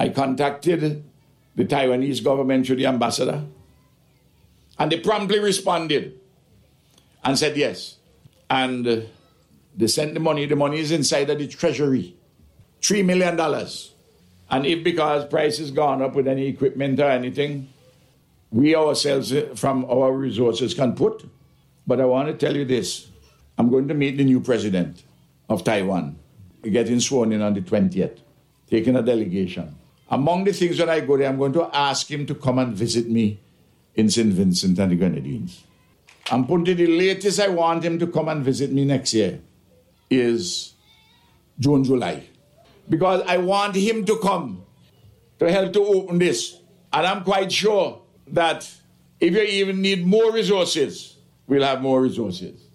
I contacted the Taiwanese government through the ambassador, and they promptly responded and said yes. And they sent the money. The money is inside of the treasury, $3 million. And if because price has gone up with any equipment or anything, we ourselves from our resources can put. But I want to tell you this. I'm going to meet the new president of Taiwan. We're getting sworn in on the 20th, taking a delegation. Among the things when I go there, I'm going to ask him to come and visit me in St. Vincent and the Grenadines. I'm putting the latest I want him to come and visit me next year is June, July. Because I want him to come to help to open this. And I'm quite sure that if you even need more resources, we'll have more resources.